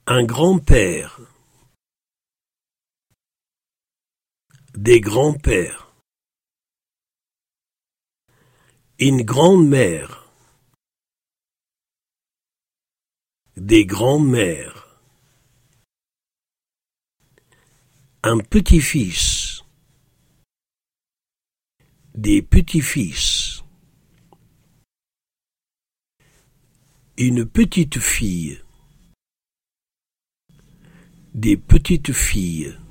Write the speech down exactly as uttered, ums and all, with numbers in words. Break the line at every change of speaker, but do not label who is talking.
Un grand-père. Des grands-pères. Une grande-mère. Des grands-mères. Un petit-fils. Des petits-fils. Une petite fille. Des petites filles.